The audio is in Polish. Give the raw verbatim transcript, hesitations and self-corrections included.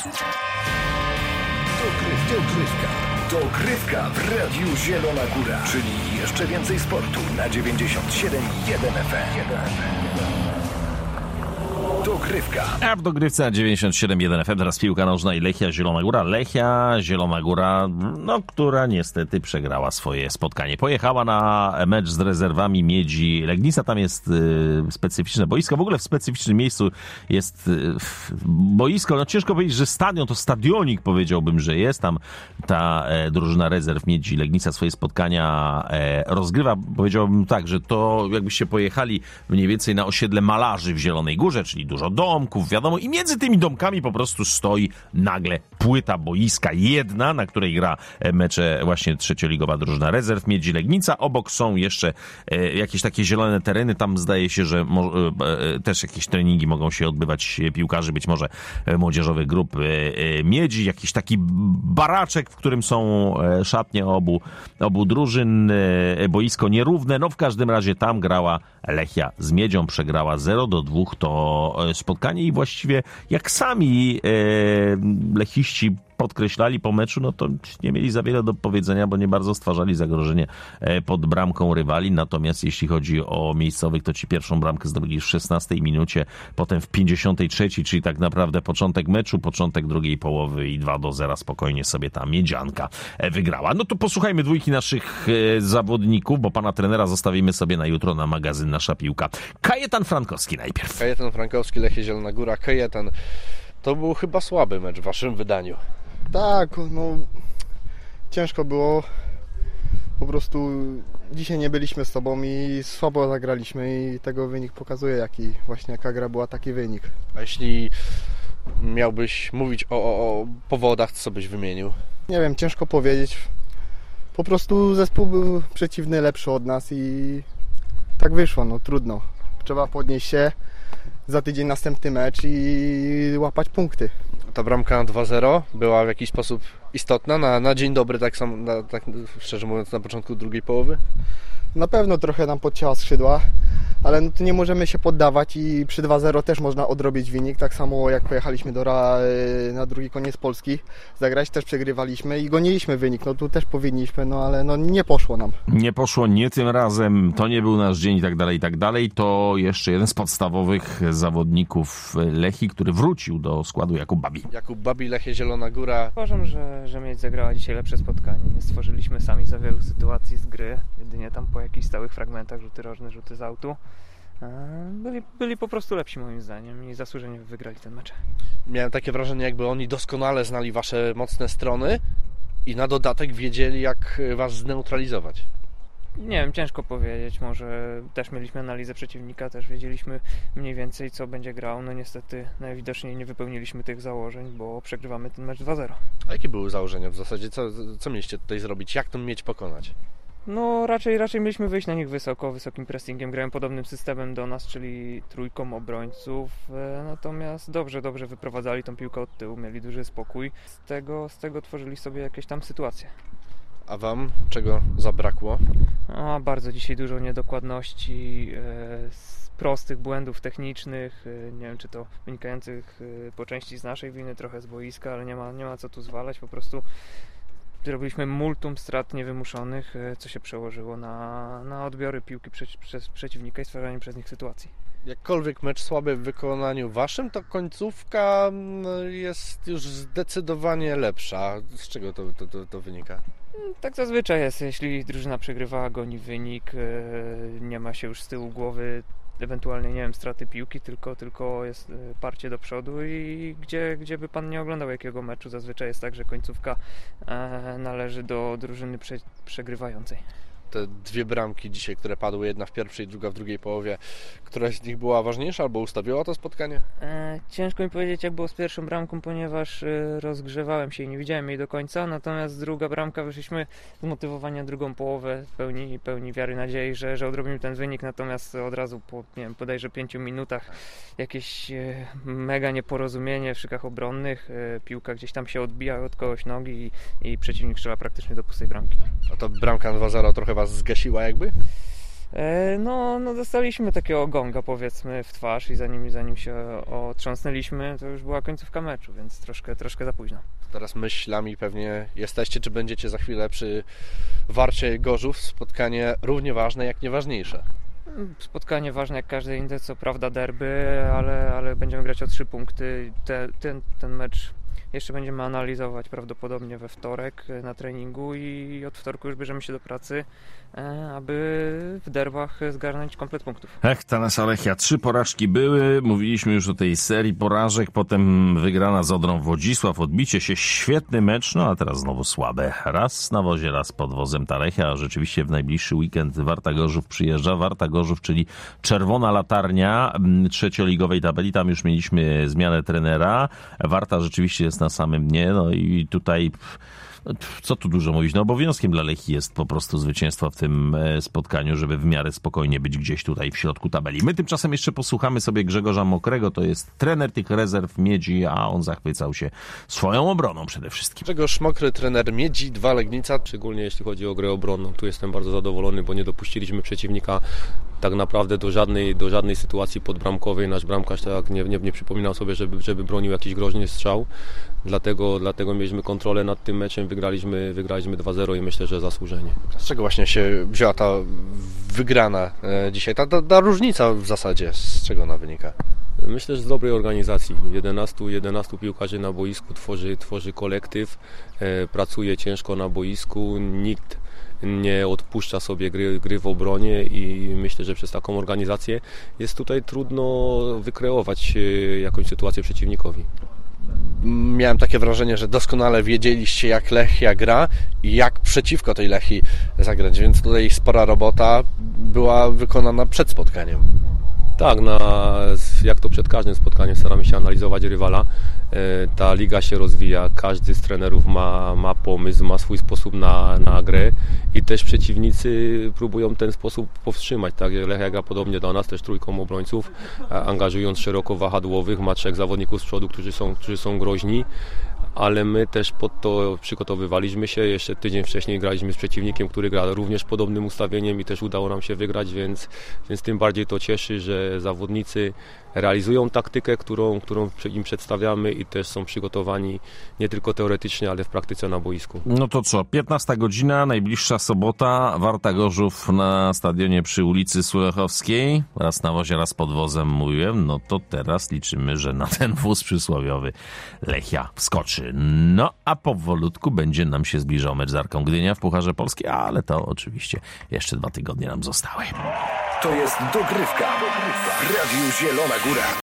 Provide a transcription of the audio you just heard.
Dogrywka. Dogrywka w Radiu Zielona Góra. Czyli jeszcze więcej sportu na dziewięćdziesiąt siedem i jeden F M. Dogrywka. A w dogrywce dziewięćdziesiąt siedem i jeden F M teraz piłka nożna i Lechia Zielona Góra. Lechia Zielona Góra, no, która niestety przegrała swoje spotkanie. Pojechała na mecz z rezerwami Miedzi Legnica. Tam jest y, specyficzne boisko. W ogóle w specyficznym miejscu jest y, boisko. No ciężko powiedzieć, że stadion to stadionik, powiedziałbym, że jest. Tam ta e, drużyna rezerw Miedzi Legnica swoje spotkania e, rozgrywa. Powiedziałbym tak, że to jakbyście pojechali mniej więcej na osiedle malarzy w Zielonej Górze, czyli dużo domków, wiadomo, i między tymi domkami po prostu stoi nagle płyta boiska jedna, na której gra mecze właśnie trzecioligowa drużyna rezerw Miedzi Legnica. Obok są jeszcze e, jakieś takie zielone tereny, tam zdaje się, że mo, e, też jakieś treningi mogą się odbywać piłkarzy, być może młodzieżowych grup e, e, Miedzi, jakiś taki baraczek, w którym są e, szatnie obu, obu drużyn, e, boisko nierówne, no w każdym razie tam grała Lechia z Miedzią, przegrała zero do dwóch to spotkanie i właściwie jak sami e, lechiści podkreślali po meczu, no to nie mieli za wiele do powiedzenia, bo nie bardzo stwarzali zagrożenie pod bramką rywali. Natomiast jeśli chodzi o miejscowych, to ci pierwszą bramkę zdobyli w szesnastej minucie, potem w pięćdziesiątej trzeciej, czyli tak naprawdę początek meczu, początek drugiej połowy i dwa do zera spokojnie sobie ta Miedzianka wygrała. No to posłuchajmy dwójki naszych zawodników, bo pana trenera zostawimy sobie na jutro na magazyn Nasza Piłka. Kajetan Frankowski najpierw. Kajetan Frankowski, Lechia Zielona Góra. Kajetan, to był chyba słaby mecz w waszym wydaniu. Tak, no ciężko było, po prostu dzisiaj nie byliśmy z tobą i słabo zagraliśmy i tego wynik pokazuje, jaki właśnie jaka gra była, taki wynik. A jeśli miałbyś mówić o, o, o powodach, co byś wymienił? Nie wiem, ciężko powiedzieć, po prostu zespół był przeciwny, lepszy od nas i tak wyszło, no trudno, trzeba podnieść się, za tydzień następny mecz i łapać punkty. Ta bramka na dwa zero była w jakiś sposób istotna, na, na dzień dobry, tak, sam, na, tak szczerze mówiąc, na początku drugiej połowy? Na pewno trochę nam podcięła skrzydła, ale no to nie możemy się poddawać i przy dwa zero też można odrobić wynik, tak samo jak pojechaliśmy do Ra na drugi koniec Polski, zagrać też przegrywaliśmy i goniliśmy wynik, no tu też powinniśmy, no ale no nie poszło nam. Nie poszło, nie tym razem, to nie był nasz dzień i tak dalej, i tak dalej. To jeszcze jeden z podstawowych zawodników Lechii, który wrócił do składu, Jakub Babi. Jakub Babi, Lechia Zielona Góra. Uważam, że, że Miedź zagrała dzisiaj lepsze spotkanie, nie stworzyliśmy sami za wielu sytuacji z gry, jedynie tam po jakichś stałych fragmentach, rzuty rożne, rzuty z autu. Byli, byli po prostu lepsi moim zdaniem i zasłużenie wygrali ten mecz. Miałem takie wrażenie, jakby oni doskonale znali wasze mocne strony i na dodatek wiedzieli, jak was zneutralizować. Nie wiem, ciężko powiedzieć, może też mieliśmy analizę przeciwnika, też wiedzieliśmy mniej więcej, co będzie grał. No niestety najwidoczniej nie wypełniliśmy tych założeń, bo przegrywamy ten mecz dwa zero. A jakie były założenia w zasadzie? Co, co mieliście tutaj zrobić? Jak tą Miedź pokonać? No raczej, raczej mieliśmy wyjść na nich wysoko, wysokim pressingiem, grają podobnym systemem do nas, czyli trójką obrońców, natomiast dobrze, dobrze wyprowadzali tą piłkę od tyłu, mieli duży spokój, z tego, z tego tworzyli sobie jakieś tam sytuacje. A wam czego zabrakło? A, bardzo dzisiaj dużo niedokładności, e, z prostych błędów technicznych, e, nie wiem czy to wynikających e, po części z naszej winy, trochę z boiska, ale nie ma, nie ma co tu zwalać, po prostu zrobiliśmy multum strat niewymuszonych, co się przełożyło na, na odbiory piłki prze, przez przeciwnika i stwarzanie przez nich sytuacji. Jakkolwiek mecz słaby w wykonaniu waszym, to końcówka jest już zdecydowanie lepsza. Z czego to, to, to, to wynika? Tak zazwyczaj jest, jeśli drużyna przegrywa, goni wynik, nie ma się już z tyłu głowy ewentualnie, nie wiem, straty piłki, tylko, tylko jest parcie do przodu i gdzie, gdzie by pan nie oglądał jakiego meczu, zazwyczaj jest tak, że końcówka należy do drużyny prze, przegrywającej. Te dwie bramki dzisiaj, które padły, jedna w pierwszej, druga w drugiej połowie, któraś z nich była ważniejsza albo ustawiła to spotkanie? E, ciężko mi powiedzieć, jak było z pierwszą bramką, ponieważ e, rozgrzewałem się i nie widziałem jej do końca, natomiast druga bramka, wyszliśmy zmotywowani drugą połowę, pełni, pełni wiary, nadziei, że, że odrobimy ten wynik, natomiast od razu po, nie wiem, bodajże pięciu minutach jakieś e, mega nieporozumienie w szykach obronnych, e, piłka gdzieś tam się odbija od kogoś nogi i, i przeciwnik strzela praktycznie do pustej bramki. A to bramka dwa zero trochę was zgasiła jakby? E, no, no dostaliśmy takiego gonga, powiedzmy, w twarz i zanim, zanim się otrząsnęliśmy, to już była końcówka meczu, więc troszkę, troszkę za późno. Teraz myślami pewnie jesteście, czy będziecie za chwilę przy Warcie Gorzów. Spotkanie równie ważne, jak nieważniejsze. Spotkanie ważne jak każde inne, co prawda derby, ale, ale będziemy grać o trzy punkty. Te, ten, ten mecz jeszcze będziemy analizować prawdopodobnie we wtorek na treningu i od wtorku już bierzemy się do pracy, aby w derbach zgarnąć komplet punktów. Ech, ta nasza Lechia. Trzy porażki były. Mówiliśmy już o tej serii porażek. Potem wygrana z Odrą Wodzisław. Odbicie się. Świetny mecz. No a teraz znowu słabe. Raz na wozie, raz pod wozem ta Lechia. Rzeczywiście w najbliższy weekend Warta Gorzów przyjeżdża. Warta Gorzów, czyli czerwona latarnia trzecioligowej tabeli. Tam już mieliśmy zmianę trenera. Warta rzeczywiście jest na samym dnie. No i tutaj... Co tu dużo mówić? No obowiązkiem dla Lechii jest po prostu zwycięstwo w tym spotkaniu, żeby w miarę spokojnie być gdzieś tutaj w środku tabeli. My tymczasem jeszcze posłuchamy sobie Grzegorza Mokrego, to jest trener tych rezerw Miedzi, a on zachwycał się swoją obroną przede wszystkim. Grzegorz Mokry, trener Miedzi, dwa Legnica. Szczególnie jeśli chodzi o grę obronną, tu jestem bardzo zadowolony, bo nie dopuściliśmy przeciwnika tak naprawdę do żadnej, do żadnej sytuacji podbramkowej. Nasz bramkarz tak nie, nie, nie przypominał sobie, żeby, żeby bronił jakiś groźny strzał. Dlatego, dlatego mieliśmy kontrolę nad tym meczem, wygraliśmy, wygraliśmy dwa zero i myślę, że zasłużenie. Z czego właśnie się wzięła ta wygrana dzisiaj, ta, ta, ta różnica w zasadzie, z czego ona wynika? Myślę, że z dobrej organizacji. jedenastu, jedenastu piłkarzy na boisku tworzy, tworzy kolektyw, e, pracuje ciężko na boisku, nikt nie odpuszcza sobie gry, gry w obronie i myślę, że przez taką organizację jest tutaj trudno wykreować jakąś sytuację przeciwnikowi. Miałem takie wrażenie, że doskonale wiedzieliście, jak Lechia gra i jak przeciwko tej Lechii zagrać, więc tutaj spora robota była wykonana przed spotkaniem. Tak, na, jak to przed każdym spotkaniem staramy się analizować rywala. Ta liga się rozwija, każdy z trenerów ma, ma pomysł, ma swój sposób na, na grę i też przeciwnicy próbują ten sposób powstrzymać. Tak? Lechia gra podobnie do nas, też trójką obrońców, angażując szeroko wahadłowych, ma trzech zawodników z przodu, którzy są, którzy są groźni. Ale my też pod to przygotowywaliśmy się. Jeszcze tydzień wcześniej graliśmy z przeciwnikiem, który gra również podobnym ustawieniem i też udało nam się wygrać, więc, więc tym bardziej to cieszy, że zawodnicy realizują taktykę, którą, którą im przedstawiamy i też są przygotowani nie tylko teoretycznie, ale w praktyce na boisku. No to co, piętnasta godzina, najbliższa sobota, Warta Gorzów na stadionie przy ulicy Sulechowskiej. Raz na wozie, raz pod wozem mówiłem. No to teraz liczymy, że na ten wóz przysłowiowy Lechia wskoczy. No a powolutku będzie nam się zbliżał mecz z Arką Gdynia w Pucharze Polski, ale to oczywiście jeszcze dwa tygodnie nam zostały. To jest dogrywka w Radiu Zielona Góra.